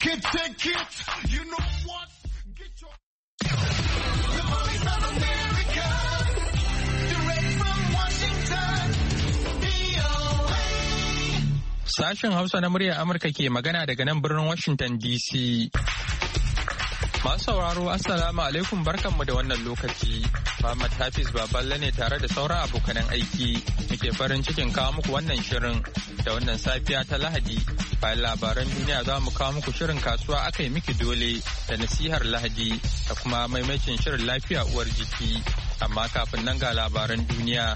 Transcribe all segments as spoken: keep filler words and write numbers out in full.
Can take it, you know what? Get your... The voice of America, direct from Washington, V O A. Sashen Hausa na muryar Amurka ke magana daga nan birnin Washington D C. Masu sauraro, Assalamu alaikum, barkanmu da wannan lokaci. Muhammad Hafiz Baballe ne tare da sauran abokanan aiki. Muke farin cikin kawo muku wannan shirin da wannan safiya ta Lahadi. Bayan labaran duniya za mu kawo muku shirin kasuwa aka yi miki dole da nasihar Lahadi da kuma maimacin shirin lafiya uwar jiki. Amma kafin nan ga labaran duniya.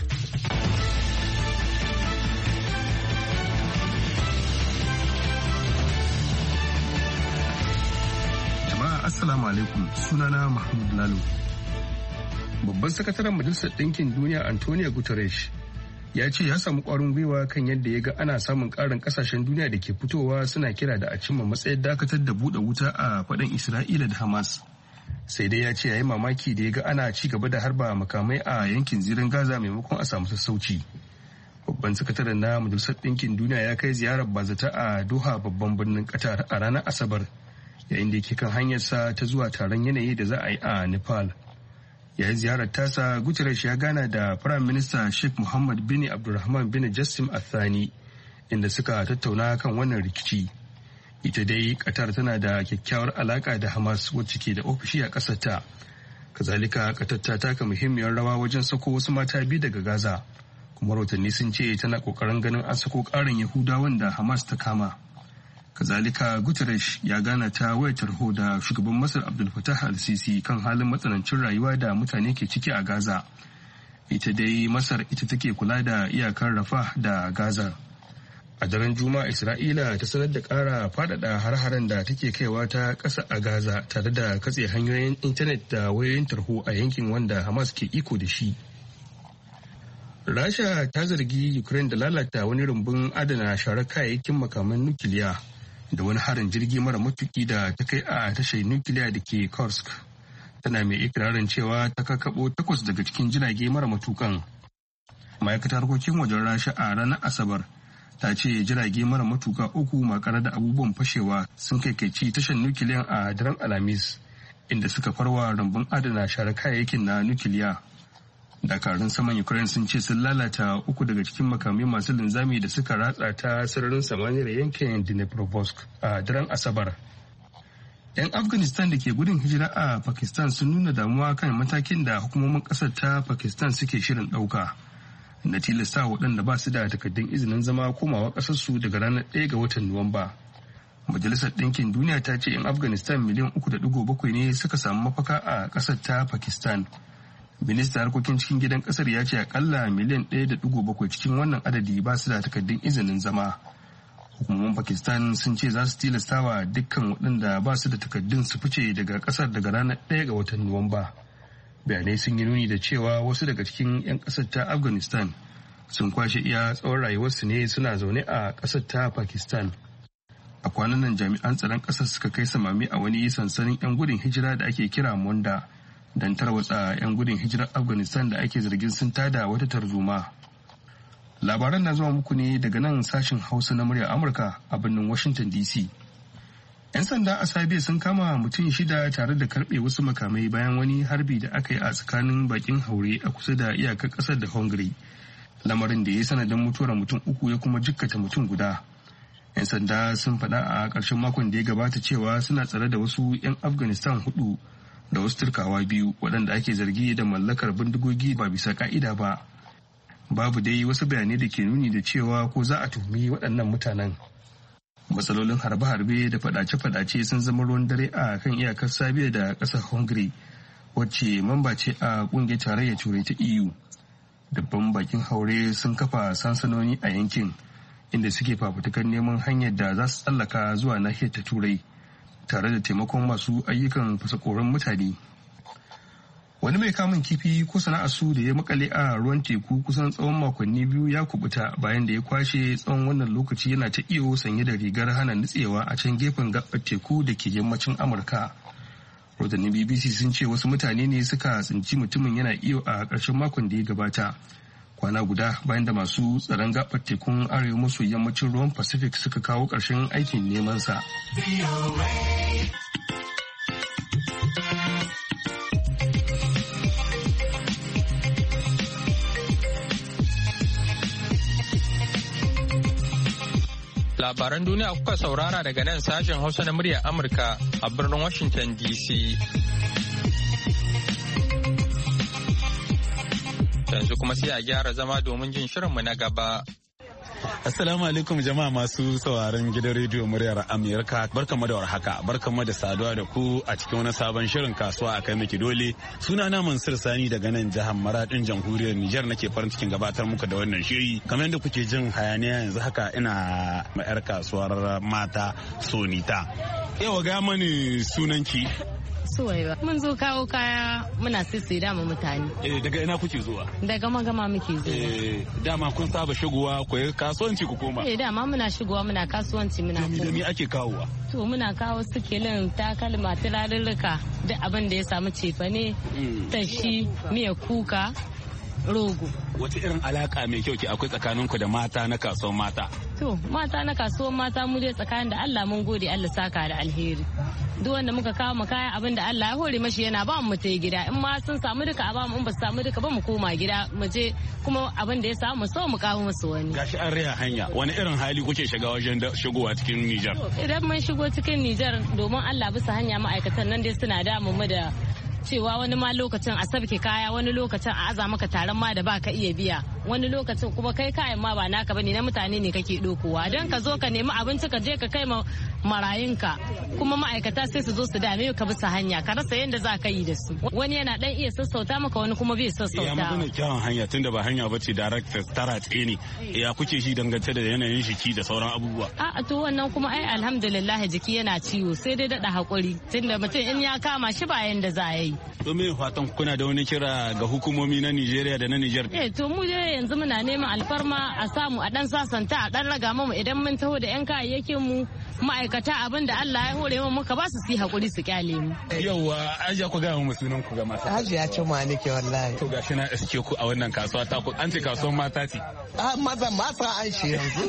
Assalamu alaikum, sunana Mahmud Lalo. Babban sakataren Majalisar Ɗinkin Duniya Antonio Guterres ya ce ya samu ƙwarin gwiwa kan yadda ya ga ana samun ƙarin ƙasashen duniya da ke fitowa suna kira da a cimma matsayin dakatar da buɗe wuta a faɗin Isra'ila da Hamas. Sai dai ya ce ya yi mamaki da ya ga ana ci gaba da harba makamai a yankin zirin Gaza maimakon a samu sassauci. Babban sakataren na Majalisar Ɗinkin Duniya ya kai ziyarar bazata a Doha babban birnin Qatar a ranar Asabar. Yayin da yake kan hanyarsa ta zuwa taron yanayi da za a yi a Nepal. Yayin ziyarar tasa, Guterres ya gana da Firayim Minista Sheikh Mohammed bin Abdulrahman bin Jassim Al-Thani inda suka tattauna kan wannan rikici. Ita dai Qatar tana da kyakkyawar alaka da Hamas wacce ke da ofishi a ƙasarta. Kazalika Qatar ta taka muhimmiyar rawa wajen sako wasu mata biyu daga Gaza. Kuma rahotanni sun ce tana ƙoƙarin ganin an sako ƙarin Yahudawan da Hamas ta kama. Kazalika Guterres ya gana ta wayar tarho da shugaban Masar Abdul Fattah al-Sisi kan halin matsanancin rayuwa da mutane ke ciki a Gaza. Ita dai Masar ita take kula da iyakar Rafah da Gaza. A daren Juma'a Isra'ila ta sanar da ƙara faɗaɗa har-haren da take kaiwa ta ƙasa a Gaza tare da katse hanyoyin intanet da wayoyin tarho a yankin wanda Hamas ke iko da shi. Rasha ta zargi Ukraine da lalata wani rumbun adana sharar kayayyakin makaman nukiliya da wani harin jirgi mara matuki da ta kai a tashar nukiliya da ke Kursk. Tana mai ikirarin cewa ta kakabo takwas daga cikin jirage mara matukan. Ma'aikatar harkokin wajen Rasha a ranar Asabar ta ce jirage mara matuka uku makare da abubuwan fashewa sun kaikaici tashar nukiliyan a daren Alhamis, inda suka farwa rumbun adana share kayayyakin na nukiliya. Dakarun saman Ukraine sun ce sun lalata uku daga cikin makamai masu linzami da suka ratsa ta sararin samaniyar yankin Dnipropetrovsk a daren Asabar. 'Yan Afghanistan da ke gudun hijira a Pakistan sun nuna damuwa kan matakin da hukumomin ƙasar ta Pakistan suke shirin ɗauka na tilasta waɗanda ba su da takardun izinin zama komawa ƙasarsu daga ranar ɗaya ga watan Nuwamba. Majalisar Ɗinkin Duniya ta ce 'yan Afghanistan miliyan uku da ɗigo bakwai ne suka samu mafaka a ƙasar ta Pakistan. Ministan harkokin cikin gidan kasar ya ce akalla miliyan ɗaya da ɗigo bakwai cikin wannan adadi ba su da takardun izinin zama. Hukumomin Pakistan sun ce za su tilastawa dukkan waɗanda ba su da takardun su fice daga kasar daga ranar ɗaya ga watan Nuwamba. Bayanai sun yi nuni da cewa wasu daga cikin 'yan kasar ta Afghanistan sun kwashe iya tsawon rayuwarsu ne suna zaune a kasar ta Pakistan. A kwanan nan jami'an tsaron kasar suka kai samami a wani sansanin 'yan gudun hijira da ake kira Monda don tarwatsa 'yan gudun hijirar Afghanistan da ake zargin sun tada wata tarzoma. Labaran na zuwa muku ne daga nan sashen Hausa na muryar Amurka a birnin Washington D C. 'Yan sanda a Sabiya sun kama mutum shida tare da karbe wasu makamai bayan wani harbi da aka yi a tsakanin bakin haure a kusa da iyakar kasar da Hungary. Lamarin da ya yi sanadin mutuwar mutum uku ya kuma jikkata mutum guda. 'Yan sanda sun faɗa a ƙarshen makon da ya gabata cewa suna tsare da wasu 'yan Afghanistan hudu da wasu turkawa biyu waɗanda ake zargi da mallakar bindigogi ba bisa ka'ida ba. Babu dai wasu bayanai da ke nuni da cewa ko za a tuhumi waɗannan mutanen. Matsalolin harbe-harbe da faɗace-faɗace sun zama ruwan dare a kan iyakar Sabiya da ƙasar Hungary, wacce mamba ce a ƙungiyar tarayyar Turai ta E U. Dabban bakin haure sun kafa sansanoni a yankin, inda suke fafutukar neman hanyar da za su tsallaka zuwa nahiyar ta Turai, tare da taimakon masu ayyukan fasakoran mutane. Wani mai kamun kifi ko sana'ar su da ya makale a ruwan teku kusan tsawon makonni biyu ya kubuta bayan da ya kwashe tsawon wannan lokaci yana ta iyo sanye da rigar hana nutsewa a can gefen gabar teku da ke yammacin Amurka. Rodannin B B C sun ce wasu mutane ne suka tsinci mutumin yana iyo a ƙarshen makon da ya gabata kwana guda bayan da masu tsaron gabar tekun arewa maso yammacin ruwan Pacific suka kawo ƙarshen aikin neman sa. Labaran duniya kuka saurara daga nan sashen Hausa na muryar Amurka a birnin Washington D C. Yanzu kuma sai a gyara zama domin jin shirinmu na gaba. Assalamu alaikum jama'a masu sauraron gidan rediyo muryar Amurka. Barkamu da warhaka, barkamu da saduwa da ku a cikin wani sabon shirin kasuwa a kai miki dole. Sunana Mansur Sani daga nan jihar Maradin jamhuriyar Nijar nake farin cikin gabatar muku da wannan shiri. Kamar yadda kuke jin hayaniya yanzu haka ina ma'yar kasuwar mata Sonita. Yau ga mani sunanki. Suwaiba. Mun zo kawo kaya muna sissai dama mutane. Eh daga ina kuke zuwa? Daga magama muke zuwa. Eh dama kun saba shigowa ku yi kasuwanci ku koma? Eh dama muna shigowa muna kasuwanci muna koma. Da me ake kawowa? To muna kawo sikilin takalma turarurruka duk abin da ya samu cefane, tashi, miya kuka, rogo. Wace irin alaka mai kyau ke akwai tsakaninku da mata na kasuwar mata? To mata na kasuwar mata mu dai tsakanin da Allah mun gode Allah saka da alheri. Duk wanda muka kawo mu kaya abin da Allah ya hore mashi yana ba mu ta gida in ma sun samu duka a ba mu in ba su samu duka ba mu koma gida mu je kuma abin da ya samu mu so mu kawo musu wani. Gashi an riya hanya wani irin hali kuke shiga wajen shigowa cikin Nijar? Idan mun shigo cikin Nijar domin Allah bisa hanya ma'aikatan nan dai suna damu mu da cewa wani ma lokacin a sabke kaya wani lokacin a aza maka taron ma da ba ka iya biya wani lokacin kuma kai kayan ma ba naka bane na mutane ne kake dokowa don ka zo ka nemi abinci ka je ka kai ma marayunka kuma ma'aikata sai su zo su dame ka bisa hanya ka rasa yadda za ka yi da su wani yana dan iya sassauta maka wani kuma bai sassauta. Ya magana kyawun hanya tunda ba hanya bace direct tara ne ya kuke shi dangance da yanayin jiki da sauran abubuwa. A to wannan kuma ai alhamdulillah jiki yana ciwo sai dai daɗa hakuri tunda mutum in ya kama shi ba yanda za a yi. To me fatan kuna da wani kira ga hukumomi na Nigeria da na Niger? Eh to mu dai yanzu muna neman alfarma a samu a dan sasanta a dan raga mu idan mun taho da yan kayayyakin mu ma'aikata abin da Allah ya hore mu muka ba su su hakuri su kyale mu. Yauwa aja ku ga mu sunan ku ga mata. Hajiya ce ma nake wallahi. To gashi na iske ku a wannan kasuwa ta ku an ce kasuwar mata ce. Ah maza mata an shi yanzu.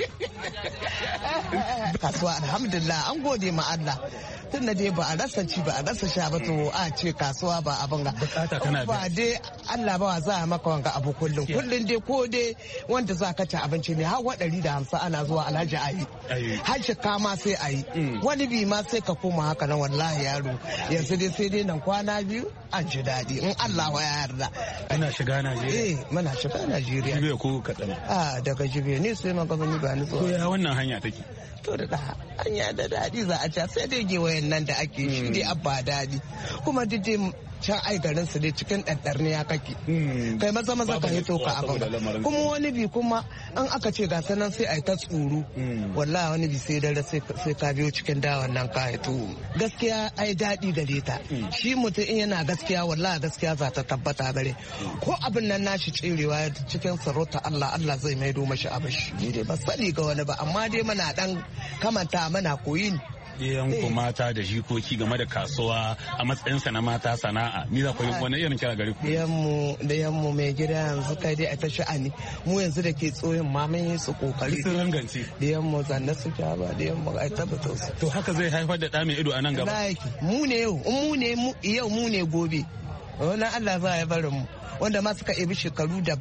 Kasuwa alhamdulillah an gode ma Allah. Tun da dai ba a rasa ci ba a rasa sha ba to a ce kasuwa ba abin ga. Bukata tana ba dai Allah ba za a maka wanga abu kullum. Kullum dai ko dai wanda za ka ci abinci ne har wa ɗari da hamsin ana zuwa alhaji ayi. Har shika ma sai ayi. Wani bi ma sai ka koma haka nan wallahi yaro. Yanzu dai sai dai nan kwana biyu an ji daɗi in Allah ya yarda. Ina shiga Najeriya. Eh muna shiga Najeriya. Jibiya ko kaɗan. Ah daga Jibiya ne sai magabani ba ni so. Ya wannan hanya take. To da hanya da daɗi za a ci sai dai gewayen nan da ake shi dai abba daɗi kuma duk dai can ai garin su dai cikin ɗaɗɗarniya kake kai maza maza ka hito ka abin kuma wani bi kuma an aka ce ga sanan sai ai ta tsoro wallahi wani bi sai dare sai ka biyo cikin dawan nan ka hito gaskiya ai daɗi gare ta shi mutum in yana gaskiya wallahi gaskiya za ta tabbata gare ko abin nan nashi tserewa cikin sarauta Allah Allah zai maido mashi abin shi ni dai ba sani ga wani ba amma dai muna dan kamanta mana koyi Iyanku mata da jikoki game da kasuwa a matsayinsa na mata sana'a ni za ku yi wani irin kira gare ku yanmu da yanmu mai gida yanzu kai dai a ta sha'ani mu yanzu da ke tsoyin ma mun yi su kokari sun rangance da yanmu zanne su ja ba da yanmu ai tabbata su to haka zai haifar da ɗa mai ido a nan gaba mu ne yau mu ne yau mu ne gobe wannan Allah za ya barin mu wanda ma suka ebi shekaru da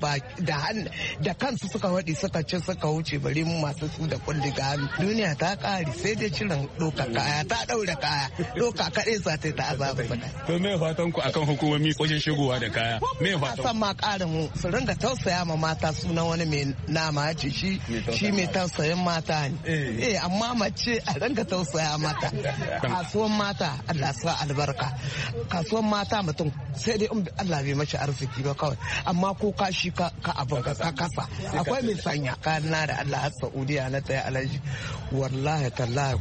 da kansu suka waɗi suka ci suka wuce bari mu masu su da kulli ga hannu duniya ta ƙare sai dai ciran ɗoka kaya ta ɗaura kaya ɗoka kaɗai za ta yi ta azaba fada. To me fatan ku akan hukumomi wajen shigowa da kaya me fatan? San ma ƙarin mu su ringa tausaya ma mata sunan wani mai nama ce shi shi mai tausayin mata ne. Eh amma mace a ringa tausaya mata. Kasuwan mata Allah sa albarka. Kasuwan mata mutum sai dai Allah bai mashi arziki ba kawai amma ko ka shi ka abin ka kasa akwai mai sanya kana da Allah har Saudiya na tsaye alaji wallahi tallahi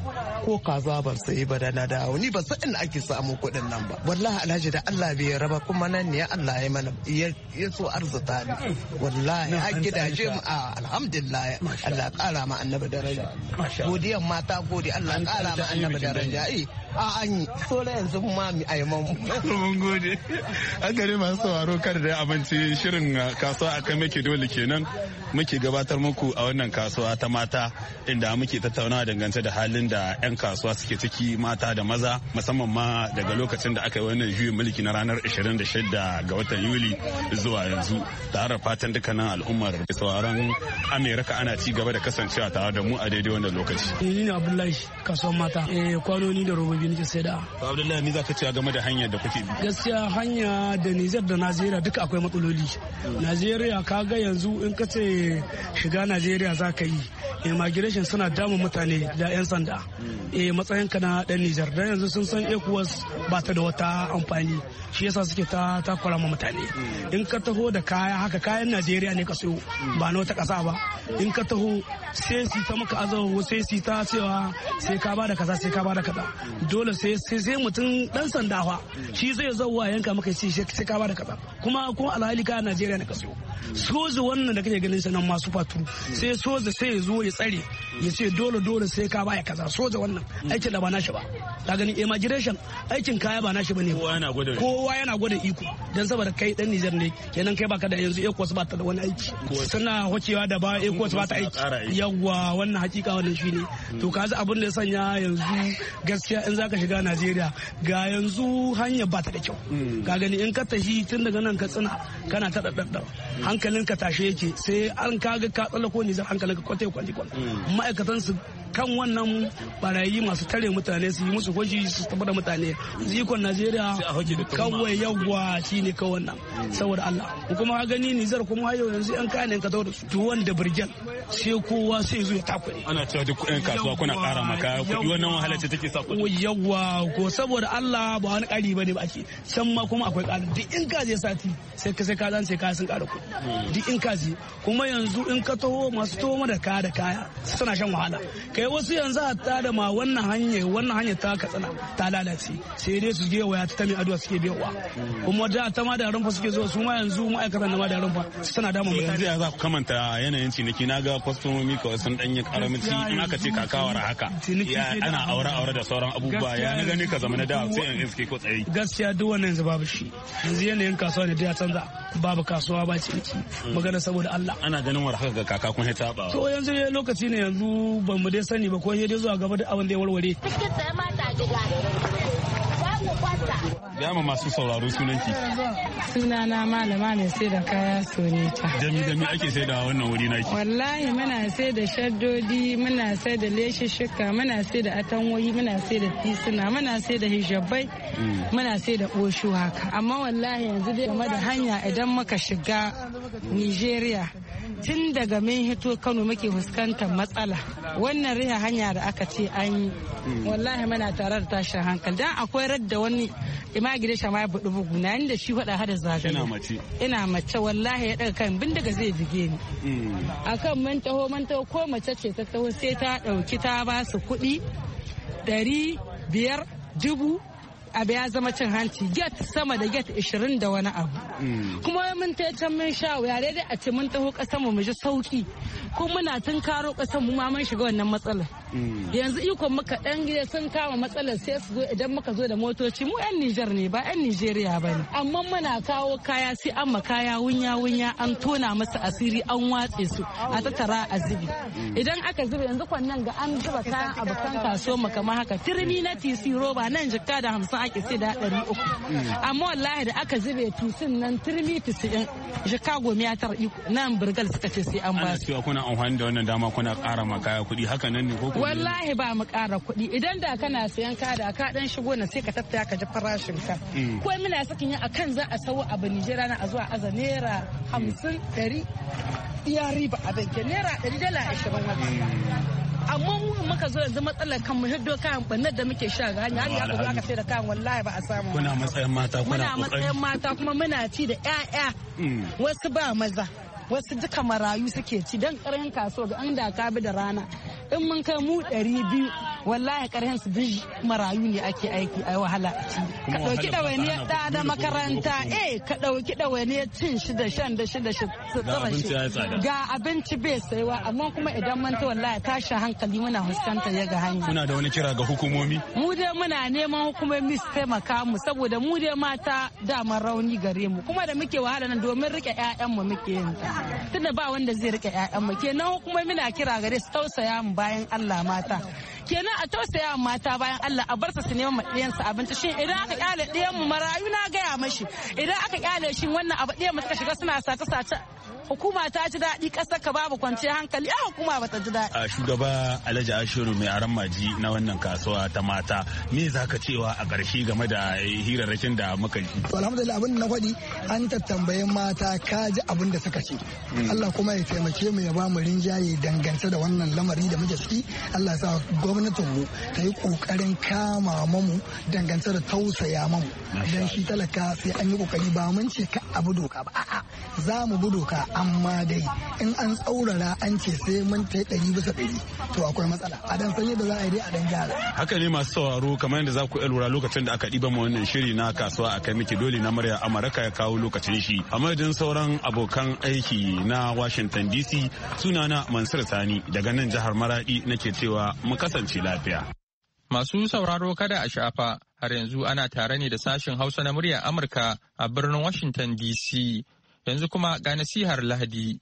ko kaza ban sayi ba da na dawo ni ba san inda ake samu kuɗin nan ba wallahi alhaji da Allah bai raba kuma nan ne Allah ya mana ya so arzuta ni wallahi a gidaje mu alhamdulillah Allah kara ma annabi daraja godiyan mata gode Allah kara ma annabi daraja eh a an yi so da yanzu ma mi ayman mun gode an gare masu sauraro kar da abinci shirin kasuwa akan muke dole kenan muke gabatar muku a wannan kasuwa ta mata inda muke tattaunawa dangance da halin da 'yan kasuwa suke ciki mata da maza musamman ma daga lokacin da aka yi wannan juyin mulki na ranar ashirin da shida ga watan Yuli zuwa yanzu tare da fatan dukkanin al'ummar sauraron Amerika ana ci gaba da kasancewa tare da mu a daidai wannan lokaci. Ni ne Abdullahi kasuwar mata eh kwanoni da robobi nake saida. To Abdullahi me zaka ce game da hanyar da kuke bi? Gaskiya hanya da Niger da Najeriya duka akwai matsaloli. Najeriya kaga yanzu in ka ce shiga Najeriya za ka yi immigration suna damun mutane da 'yan sanda eh matsayin ka na dan Nijar dan yanzu sun san ECOWAS ba ta da wata amfani shi yasa suke ta takura ma mutane in ka taho da kaya haka kayan Najeriya ne ka sayo ba na wata kasa ba in ka taho sai su ta maka azawo sai su ta cewa sai ka bada kaza sai ka bada kaza dole sai sai mutum dan sanda fa shi zai zauwa yanka maka sai sai ka bada kaza kuma kuma alhali kayan Najeriya ne ka sayo soja wannan da kake ganin sa nan masu faturu sai soja sai ya zo ya tsare ya ce dole dole sai ka baya kaza soja wannan aikin da ba nashi ba ka gani immigration aikin kaya ba nashi bane kowa yana gwada kowa yana gwada iko dan saboda kai dan Niger ne kenan kai baka da yanzu ECOWAS ba ta da wani aiki suna hocewa da ba ECOWAS ba ta aiki yawa wannan hakika wannan shine to kaji abin da ya sanya yanzu gaskiya in zaka shiga Najeriya ga yanzu hanya ba ta da kyau ka gani in ka tafi tun daga nan ka tsina kana ta daddar hankalin ka tashe yake sai an kaga ka tsallako Niger hankalin ka kwate kwante kwante ma'aikatan su kan wannan barayi masu tare mutane su yi musu gwaji su tafi da mutane zikon Najeriya kawai yawa shine kawai wannan saboda Allah kuma ha gani Niger kuma har yanzu yan kayan ka tawo da su to wanda birgen sai kowa sai zo ya takure ana cewa duk ɗan kasuwa kuna ƙara maka kuɗi wannan wahala ce take sa kuɗi yawa ko saboda Allah ba wani ƙari bane ba ake can ma kuma akwai ƙari duk in ka je sati sai ka sai ka zan sai ka sun ƙara kuɗi duk in ka je kuma yanzu in ka taho masu taho da kaya da kaya suna shan wahala kai wasu yanzu a tada ma wannan hanya wannan hanya ta katsina ta lalace sai dai su je waya ta mai addu'a suke biyawa kuma da ta ma da rumfa suke zo su ma yanzu ma'aikatan da ma da rumfa suna dama mutane yanzu ya za ku kamanta yanayin ciniki na ga kwastomomi kawai sun danyi karamci in aka ce kakawar haka ana aure aure da sauran abubuwa ya na gani ka zama na da sai in iske ko tsaye gaskiya duk wannan yanzu babu shi yanzu yanayin kasuwa ne da ya canza babu kasuwa ba ciniki magana saboda Allah ana ganin war haka ga kaka kun hita ba to yanzu ne lokaci ne yanzu ban mu dai sani ba ko dai zuwa gaba da abin da ya warware Dama masu sauraro sunanki. Sunana malama mai sai da kaya sonita. Dami dami ake sai da wannan wuri naki. Wallahi muna sai da shaddodi, muna sai da leshishika, muna sai da atanwoyi, muna sai da tisuna, muna sai da hijabai, muna sai da oshu haka. Amma wallahi yanzu dai game da hanya idan muka shiga Nigeria tun daga min hito Kano muke fuskantar matsala. Wannan riha hanya da aka ce an yi wallahi muna tare da tashin hankali dan akwai radda wani imagire shama ya budu bugu na inda shi faɗa hada zagaye ina mace ina mace wallahi ya daga kan bindiga zai bige ni akan mun taho mun taho ko mace ce ta taho sai ta dauki ta ba su kuɗi ɗari biyar dubu abu ya zama cin hanci get sama da get ishirin da wani abu kuma mun ta can mun sha wuya dai a ce mun taho kasan mu mu ji sauki ko muna tun karo kasan mu ma mun shiga wannan matsalar yanzu ikon muka dan gida sun kama matsalar sai su zo idan muka zo da motoci mu yan Niger ne ba yan Nigeria ba ne amma muna kawo kaya sai an kaya wunya wunya an tona masa asiri an watse su a tattara a zubi idan aka zuba yanzu kwannan ga an zuba kayan abokan kaso mu kamar haka turmi na tisi roba nan jikka da hamsin ake sai da ɗari uku amma wallahi da aka zube tusin nan turmi tisi'in jikka goma ya tara nan burgal suka ce sai an ba su kuna amfani da wannan dama kuna ƙara ma kaya kuɗi haka nan ne ko wallahi ba mu ƙara kuɗi idan da kana sayan ka da ka dan shigo na sai ka tattaya ka ji farashin ka ko muna sakin yi akan za a sawo abu Nijera na a zuwa aza naira hamsin ɗari iya riba a banke naira ɗari dala ashirin wani amma mu muka zo yanzu matsalar kan mu hiddo kayan bannar da muke sha ga hanya har aka aka sai da kayan wallahi ba a samu kuna matsayin mata kuna muna matsayin mata kuma muna ci da ƴaƴa wasu ba maza wasu duka marayu suke ci dan karamin kaso ga an da ka bi da rana in mun kai mu ɗari biyu wallahi karhen su duk marayu ne ake aiki ai wahala ka dauki dawainiyar da da makaranta eh ka dauki dawainiyar cin shi da shan da shi da shi ga abinci bai saiwa amma kuma idan mun ta wallahi tashin hankali muna fuskantar ya ga hanya. Kuna da wani kira ga hukumomi? Mu dai muna neman hukumomi su taimaka mu saboda mu dai mata dama rauni gare mu kuma da muke wahala nan domin rike ƴaƴan mu muke yin ta tunda ba wanda zai rike ƴaƴan mu kenan hukumomi na kira gare su tausaya mu bayan Allah mata kenan a tausaya mu mata bayan Allah a bar su su neman ɗiyan su abinci shin idan aka kyale ɗiyan mu marayu na gaya mashi idan aka kyale shi wannan abu ɗiyan mu suka shiga suna sace sace hukuma ta ji daɗi ƙasar ka babu kwanciyar hankali a hukuma bata ji daɗi. A shugaba Alhaji Ashiru mai aran maji na wannan kasuwa ta mata me za ka cewa a ƙarshe game da hirarrakin da muka yi? Alhamdulillah abin da na faɗi an tattambayin mata ka ji abin da suka ce. Allah kuma ya taimake mu ya ba mu rinjaye dangance da wannan lamari da muke ciki. Allah sa gwamnatin mu ta yi ƙoƙarin kama mamu dangance da tausaya mamu. Dan shi talaka sai an yi ƙoƙari ba mun ce ka abu doka ba a'a za mu bi doka amma dai in an tsaurara an ce sai mun ta ɗari bisa ɗari to akwai matsala a dan san yadda za a yi dai a dan gyara. Haka ne masu sauraro kamar yadda za ku iya lura lokacin da aka ɗiba mu wannan shiri na kasuwa a kai miki dole na murya Amurka ya kawo lokacin shi a madadin sauran abokan aiki na Washington D C sunana Mansur Sani daga nan jihar Maradi nake cewa mu kasance lafiya. Masu sauraro kada a shafa har yanzu ana tare ne da sashen Hausa na murya Amurka a birnin Washington D C. Yanzu kuma ga nasihar Lahadi.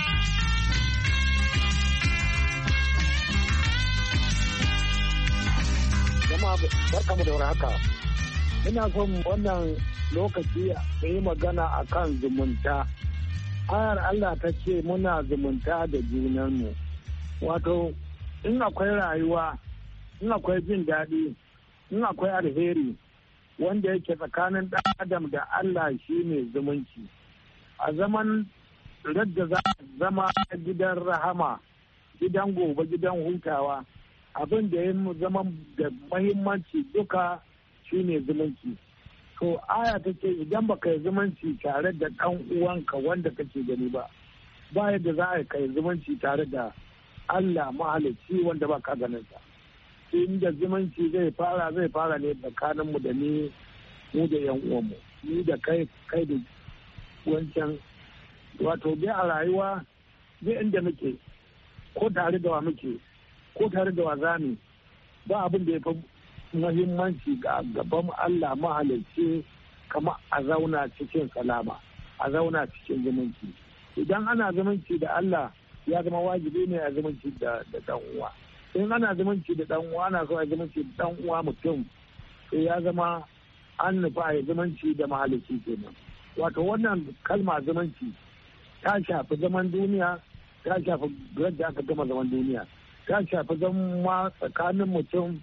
Jama'a barkamu da warhaka. Ina son wannan lokaci da yi magana a kan zumunta. Ayar Allah ta ce muna zumunta da junanmu. Wato, in akwai rayuwa, in akwai jin daɗi, in akwai alheri, wanda yake tsakanin ɗan adam da Allah shi ne zumunci. A zaman radda za a zama gidan rahama, gidan gobe, gidan hutawa, abin da ya zama da mahimmanci duka shine zumunci. To aya ta ce idan baka yi zumunci tare da ɗan uwanka wanda kake gani ba, ba yadda za a kai zumunci tare da Allah mahalicci wanda ba ka ganin sa. Inda zumunci zai fara zai fara ne tsakaninmu da ni mu da yan uwanmu, ni da kai kai da wancan. Wato dai a rayuwa duk inda muke ko tare da wa muke ko tare da wa zami ba abin da ya fi muhimmanci ga gaban Allah mahalicci kama a zauna cikin salama, a zauna cikin zumunci. Idan ana zumunci da Allah ya zama wajibi ne a zumunci da dan uwa. In ana zumunci da dan uwa ana so a zumunci da dan uwa mutum sai ya zama an nufa a zumunci da mahalicci kenan. Wato wannan kalma zumunci ta shafi zaman duniya, ta shafi yadda aka gama zaman duniya, ta shafi zama tsakanin mutum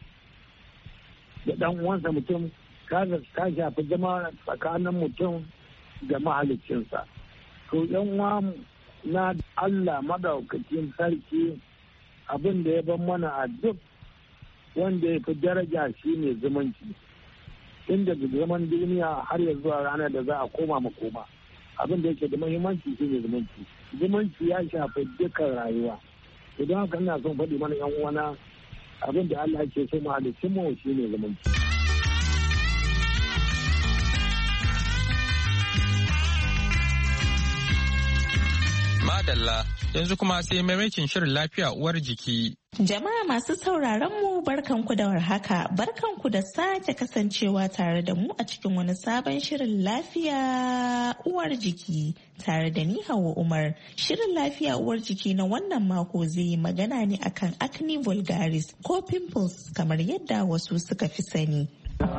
da dan uwansa mutum, ta shafi zama tsakanin mutum da mahaliccinsa. To yan uwa na Allah madaukakin sarki abin da ya ban mana a duk wanda ya fi daraja shi ne zumunci. Inda zaman duniya har ya zuwa ranar da za a koma makoma. Abin da yake da muhimmanci shi ne zumunci. Zumunci ya shafi dukkan rayuwa. Idan haka ina son faɗi mana yan uwana abin da Allah ke so mu halicci mu shi ne zumunci. Madalla yanzu kuma sai maimakin shirin lafiya uwar jiki. Jama'a masu sauraron mu barkanku da warhaka, barkanku da sake kasancewa tare da mu a cikin wani sabon shirin lafiya uwar jiki tare da ni Hauwa Umar. Shirin lafiya uwar jiki na wannan mako zai yi magana ne akan acne vulgaris ko pimples kamar yadda wasu suka fi sani.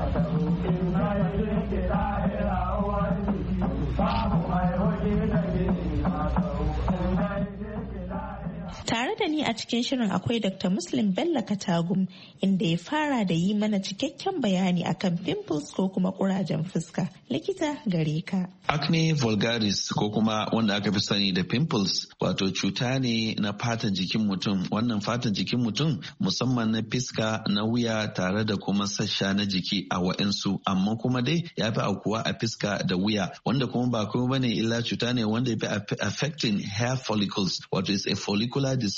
Tare da ni a cikin shirin akwai Doctor Muslim Bello Katagum inda ya fara da yi mana cikakken bayani akan pimples ko kuma kurajen fuska. Likita gare ka. Acne vulgaris ko kuma wanda aka fi sani da pimples wato cuta ne na fatan jikin mutum. Wannan fatan jikin mutum musamman na fiska, na wuya tare da kuma sassa na jiki a wa'insu, amma kuma dai ya fi aukuwa a fiska da wuya, wanda kuma ba kuma bane illa cuta ne wanda ya fi affecting hair follicles, wato is a follicular disorder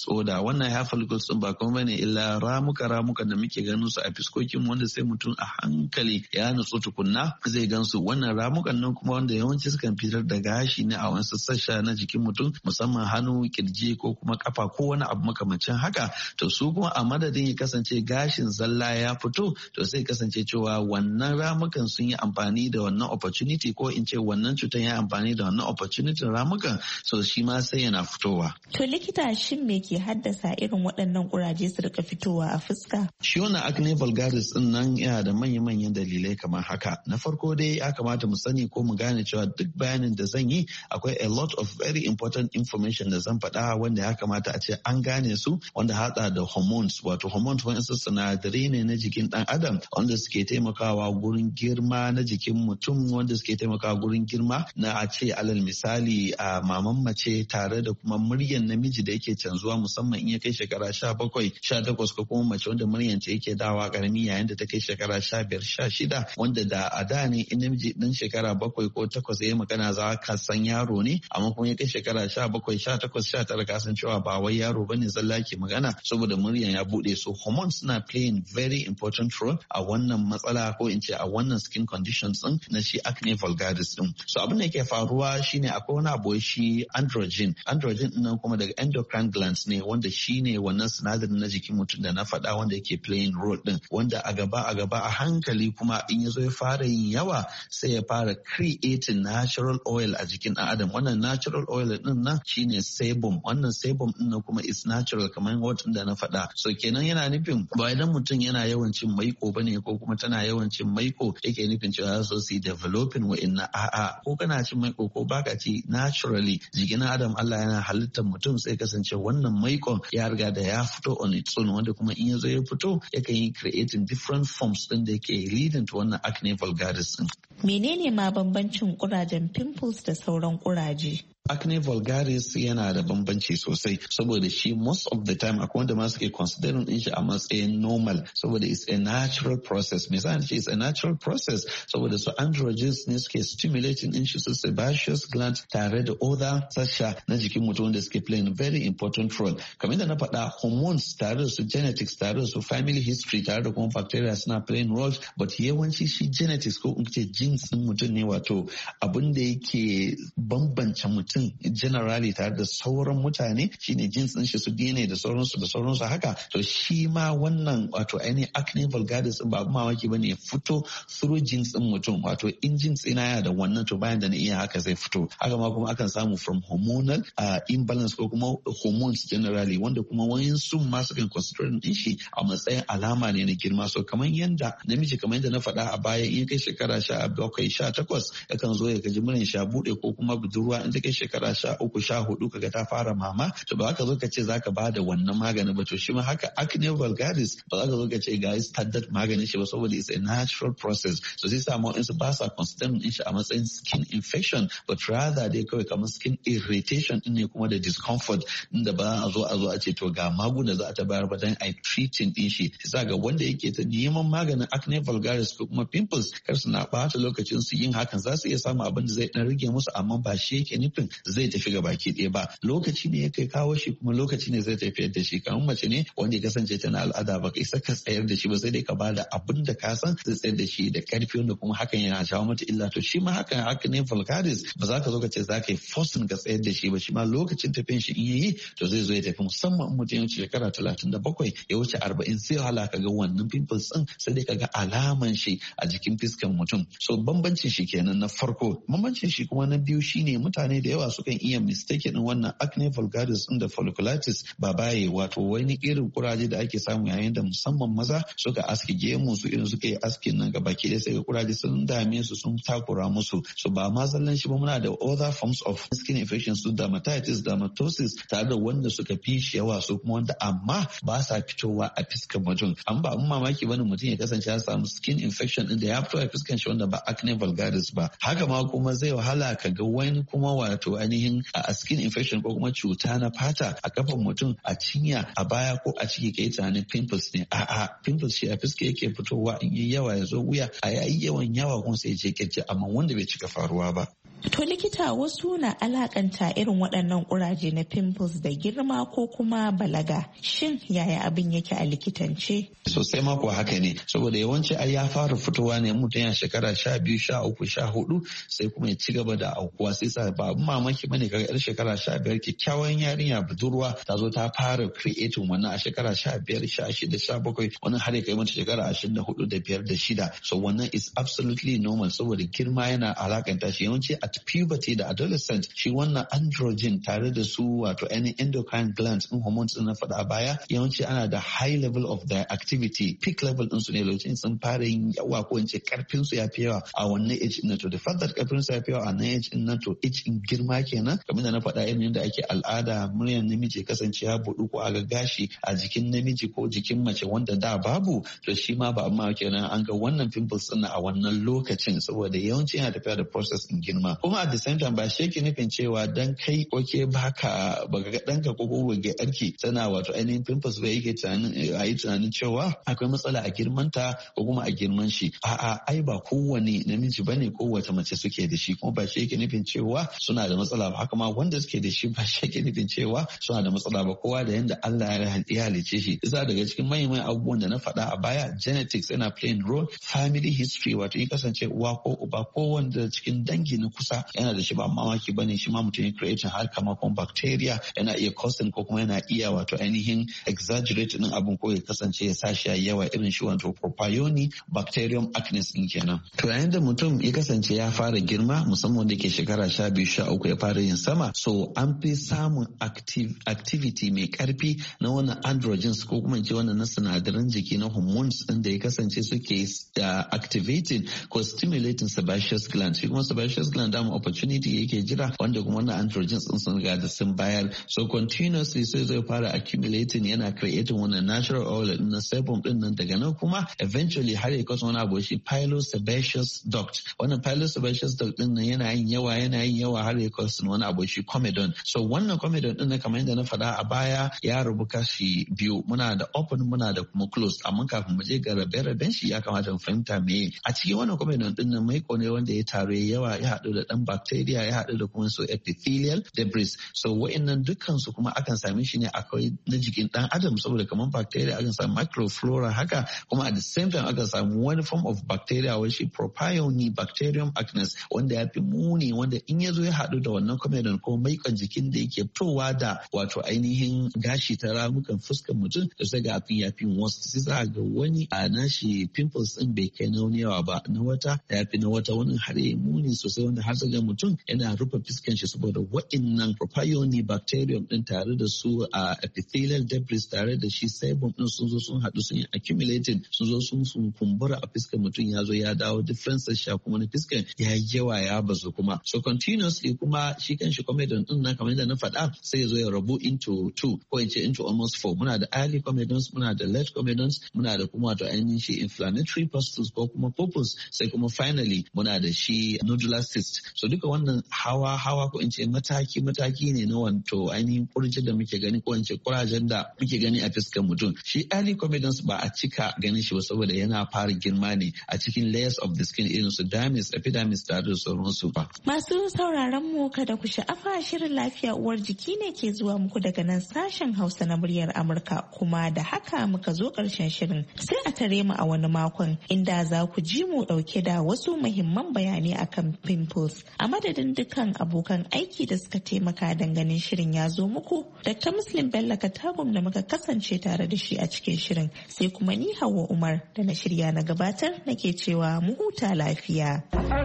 wannan hair follicles din ba kuma bane illa ramuka ramuka da muke ganin su a fiskokin wanda sai mutum a hankali ya nutsu tukunna zai gansu. Wannan ramukan nan kuma wanda yawanci sukan fitar da gashi ne a wasu sassa na jikin mutum musamman hannu, kirji ko kuma kafa ko wani abu makamancin haka. To su kuma a madadin ya kasance gashin zalla ya fito to sai kasance cewa wannan ramukan sun yi amfani da wannan opportunity ko in ce wannan cutar ya amfani da wannan opportunity ramukan so shi ma sai yana fitowa. To likita shin me ke haddasa irin waɗannan kuraje su rika fitowa a fuska? Shi wannan acne vulgaris din nan yana da manya-manyan dalilai kamar haka. Na farko dai ya kamata mu sani ko mu gane cewa duk bayanin da zan yi akwai a lot of very important information da zan faɗa wanda ya kamata a ce an gane su, wanda hada da hormones. Wato hormones wani sinadarai ne na jikin ɗan adam wanda suke taimakawa gurin girma na jikin mutum, wanda suke taimakawa gurin girma na a ce alal misali a maman mace tare da kuma muryan namiji da yake canzuwa musamman in ya kai shekara sha bakwai sha takwas ko kuma mace wanda muryanta yake dawa karami yayin da ta kai shekara sha biyar sha shida, wanda da a da ne in namiji ɗan shekara bakwai ko takwas ya magana za ka san yaro ne, amma kuma ya kai shekara sha bakwai sha takwas sha tara ka san cewa ba wai yaro bane zalla ke magana saboda muryan ya bude. So hormones suna playing very important role a wannan matsala ko in ce a wannan skin conditions din na shi acne vulgaris din. So abin da yake faruwa shine akwai wani abu shi androgen. Androgen din nan kuma daga endocrine glands ne wanda shine wannan sinadarin na jikin mutum da na faɗa wanda yake playing role din, wanda a gaba a gaba a hankali kuma in ya zo ya fara yin yawa sai ya fara creating natural oil a jikin ɗan adam. Wannan natural oil din nan shine sebum. Wannan sebum din nan kuma is natural kamar watan da na faɗa. So kenan yana nufin ba idan mutum yana yawan cin maiko bane ko kuma tana yawan cin maiko yake nufin cewa so su developing wa'inna a'a, ko kana cin maiko ko baka ci naturally jikin adam Allah yana halittar mutum sai kasance wannan maikon ya riga da ya fito on its own, wanda kuma in ya zo ya fito yakan yi creating different forms din da yake leading to wannan acne vulgaris din. Menene ma bambancin kurajen pimples da sauran kuraje? Acne vulgaris yana da bambanci sosai saboda shi most of the time akwai wanda ma suke considering din shi a matsayin normal saboda it's a natural process. Me yasa ce it's a natural process saboda su androgens ne suke stimulating din shi su sebaceous gland tare da other sasha na jikin mutum wanda suke playing very important role. Kamar da na faɗa hormones tare da su genetics tare da su family history tare da kuma bacteria suna playing roles, but yawanci shi genetics ko in ce genes din mutum ne wato abin da yake bambance mutum generally tare da sauran mutane shine jins din shi su D N A da sauransu da sauransu haka. To shi ma wannan wato ainihin acne vulgaris din ba abu mamaki bane ya fito through jins din mutum, wato in jins ina ya da wannan to bayan da na iya haka zai fito. Haka ma kuma akan samu from hormonal uh, imbalance ko kuma hormones generally, wanda kuma wayansu ma sukan consider din shi a matsayin alama ne na girma. So kamar yanda namiji kamar yanda na faɗa a baya in kai shekara sha bakwai sha takwas yakan zo ya gaji murin sha bude ko kuma budurwa in ta kai shekara sha uku sha hudu kaga ta fara mama, to ba ka zo ka ce zaka ba da wannan magani ba. To shi ma haka acne vulgaris ba za ka zo ka ce ga standard maganin shi ba saboda it's a natural process. So sai samu in su ba sa considering din shi a matsayin skin infection, but rather dai kawai kamar skin irritation din ne kuma da discomfort inda ba a zo a zo a ce to ga magunguna za a ta bayar ba dan ai treating din shi. Sai ga wanda yake ta neman maganin acne vulgaris ko kuma pimples kar su na bata lokacin su yin hakan, za su iya samu abin da zai dan rage musu amma ba shi yake nufin zai tafi ga baki ɗaya ba. Lokaci ne ya kai kawo shi kuma lokaci ne zai tafiyar da shi. Kamar mace ne wanda ya kasance tana al'ada ba kai saka tsayar da shi ba, sai dai ka bada abin da ka san zai tsayar da shi da karfi wanda kuma hakan yana jawo mata illa. To shi ma hakan haka ne vulgaris ba za ka zo ka ce za ka yi forcing ka tsayar da shi ba. Shi ma lokacin tafiyan shi in yayi to zai zo ya tafi, musamman in mutum ya wuce shekara talatin da bakwai ya wuce arba'in sai hala ka ga wannan pimples din sai dai ka ga alaman shi a jikin fiskan mutum. So bambancin shi kenan na farko. Bambancin shi kuma na biyu shine mutane da yawa sukan iya mistake din wannan acne vulgaris din da folliculitis babaye, wato wani irin kuraje da ake samu yayin da musamman maza suka aske gemu su irin suka yi askin nan gabaki ɗaya sai ga kuraje sun dame su sun takura musu. So ba ma zallan shi ba, muna da other forms of skin infections su dermatitis, dermatosis tare da wanda suka fi shi yawa su kuma wanda amma ba sa fitowa a fiskan mutum. An ba mun mamaki bane mutum ya kasance ya samu skin infection din da ya fito a fiskan shi wanda ba acne vulgaris ba. Haka ma kuma zai wahala ka ga wani kuma wato ainihin a skin infection ko kuma cuta na fata a kafan mutum, a cinya, a baya ko a ciki kai tunanin pimples ne. A'a, pimples shi a fiska yake fitowa in yi yawa ya zo wuya, a yayi yawan yawa kuma sai je kirji, amma wanda bai cika faruwa ba. To likita, wasu na alakanta irin waɗannan kuraje na pimples da girma ko kuma balaga. Shin yaya abin yake a likitance? Sosai ma kuwa haka ne, saboda yawanci ai ya fara fitowa ne mutum ya shekara sha biyu sha uku sha hudu sai kuma ya ci gaba da aukuwa, sai sa ba abin mamaki bane kaga yar shekara sha biyar kyakkyawan yarinya budurwa ta zo ta fara creating wannan a shekara sha biyar sha shida sha bakwai wannan har ya kai mata shekara ashirin da hudu da biyar da shida. So wannan is absolutely normal saboda girma yana alakanta shi. Yawanci at puberty da adolescent shi wannan androgen tare da su wato any endocrine glands in hormones din na faɗa a baya yawanci ana da high level of their activity, peak level din su ne lokacin sun fara yin yawa ko in ce karfin su ya fi yawa a wannan age din. To the fact that karfin su ya fi yawa a wannan age din nan to age in girma kenan, kamar da na faɗa irin yadda ake al'ada muryar namiji kasance ya buɗu ko a ga gashi a jikin namiji ko jikin mace wanda da babu, to shi ma ba amma kenan an ga wannan pimples din a wannan lokacin saboda yawanci yana tafiya da process in girma. Kuma at the same time ba shi yake nufin cewa dan kai oke baka baka ga danka ko ko ga yarki tana wato ainihin pimples ba yake tunanin a yi tunanin cewa akwai matsala a girmanta ko kuma a girman shi. A'a ai ba kowane namiji bane kowace mace suke da shi, kuma ba shi yake nufin cewa suna da matsala ba, haka ma wanda suke da shi ba shi yake nufin cewa suna da matsala ba. Kowa da yanda Allah ya halice shi. Isa daga cikin manyan abubuwan da na faɗa a baya, genetics yana playing role, family history wato in kasance uwa ko uba ko wanda cikin dangi na kusa yana da shi ba mamaki bane shi ma mutum ya create har kama kuma bacteria yana iya causing ko kuma yana iya wato ainihin exaggerate din abun ko ya kasance ya sa shi a yawa irin shi wato propionic bacterium acnes din kenan. To yayin da mutum ya kasance ya fara girma musamman wanda ke shekara sha biyu sha uku ya fara yin sama, so an fi samun active, activity mai karfi na wannan androgens ko kuma ce wannan na sinadaran jiki na hormones din da ya kasance suke uh, activating ko stimulating sebaceous gland. Shi kuma sebaceous gland dama opportunity yake jira wanda kuma wannan androgens din sun riga da sun bayar, so continuously sai zai fara accumulating yana creating wannan natural oil din na sebum din nan, daga nan kuma eventually har ya kasu wani abu shi pilosebaceous duct. Wannan pilosebaceous duct din nan yana yin yawa yana yin yawa har ya kasu wani abu shi comedon. So wannan comedon din na kamar yadda na faɗa a baya ya rubu kashi biyu, muna da open muna da kuma closed, amma kafin mu je ga rabe-raben shi ya kamata mu fahimta me a cikin wannan comedon din nan maiko ne wanda ya taru yawa ya haɗu da ɗan bacteria ya haɗu da kuma su epithelial debris. So wa'annan dukkan su kuma akan same shi ne akwai na jikin ɗan adam saboda kamar bacteria akan samu microflora haka, kuma at the same time akan samu wani form of bacteria wai shi propionic bacterium acnes wanda ya fi muni, wanda in ya zo ya haɗu da wannan comedon ko maikon jikin da yake fitowa da wato ainihin gashi ta ramukan fuskar mutum da sai ga abin ya fi wasu, sai za ga wani a nashi pimples din bai kai na wani yawa ba, na wata ya fi na wata, wani har ya muni sosai wanda har ga mutum yana rufe fuskan shi saboda wa'innan propionic bacterium din tare da su a epithelial debris tare da shi sebum din sun zo sun haɗu sun yi accumulating sun zo sun sun kumbura a fuskar mutum ya zo ya dawo differences sha kuma na fuskar ya yawa ya bazu kuma. So continuously kuma shi kan shi comedon din nan kamar yadda na faɗa sai ya zo ya rabu into two ko in ce into almost four. Muna da early comedons, muna da late comedons, muna da kuma wato ainihin shi inflammatory pustules ko kuma pupils, sai kuma finally muna da shi nodular cyst. So duka wannan hawa hawa ko in ce mataki mataki ne na wanto ainihin kurji da muke gani ko in ce kurajen da muke gani a fuskar mutum. Shi early comedons ba a cika ganin shi ba saboda yana fara girma ne a cikin layers of the skin irin su dermis, epidermis tare da sauransu ba. Masu sauraron mu kada ku sha'afa, shirin lafiya uwar jiki ne ke zuwa muku daga nan sashen Hausa na muryar Amurka, kuma da haka muka zo ƙarshen shirin. Sai a tare mu a wani makon inda za ku ji mu ɗauke da wasu muhimman bayanai akan pimples. A madadin dukkan abokan aiki da suka taimaka don ganin shirin ya zo muku, Dakta Muslim Bello Katagum da muka kasance tare da shi a cikin shirin, sai kuma ni Hauwa Umar da na shirya na gabatar nake cewa mu huta lafiya.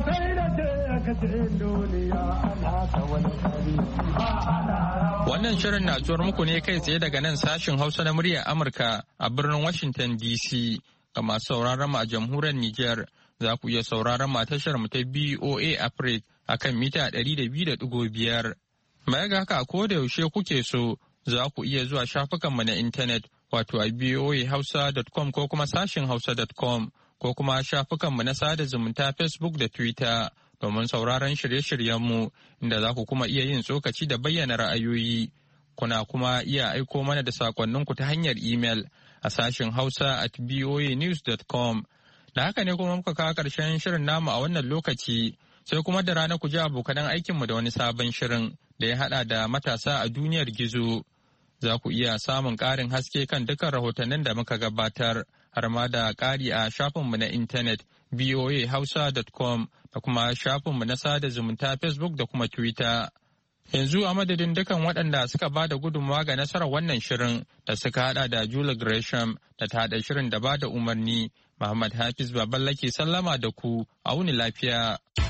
Wannan shirin na zuwar muku ne kai tsaye daga nan sashin Hausa na muryar Amurka a birnin Washington D C. Ga masu sauraron mu a jamhuriyar Nijar za ku iya sauraron mu a tashar mu ta B O A Africa a kan mita ɗari da biyu da ɗigo biyar. Baya ga haka ko da yaushe kuke so za ku iya zuwa shafukanmu na intanet wato a b o a hausa dot com ko kuma sashin hausa dot com ko kuma shafukanmu na sada zumunta Facebook da Twitter domin sauraron shirye-shiryenmu inda za ku kuma iya yin tsokaci da bayyana ra'ayoyi. Kuna kuma iya aiko mana da sakonninku ta hanyar email a sashin hausa at b o a news dot com. Da haka ne kuma muka kawo ƙarshen shirin namu a wannan lokaci sai kuma da rana ku ji abokanan aikinmu da wani sabon shirin da ya haɗa da matasa a duniyar gizo. Za ku iya samun ƙarin haske kan dukkan rahotannin da muka gabatar har ma da ƙari a shafinmu na intanet v o a hausa dot com da kuma shafinmu na sada zumunta Facebook da kuma Twitter. Yanzu a madadin dukan waɗanda suka ba da gudunmawa ga nasarar wannan shirin da suka haɗa da Julie Gresham da ta haɗa shirin da ba da umarni, Muhammad Hafiz Baballa ke sallama da ku, a wuni lafiya.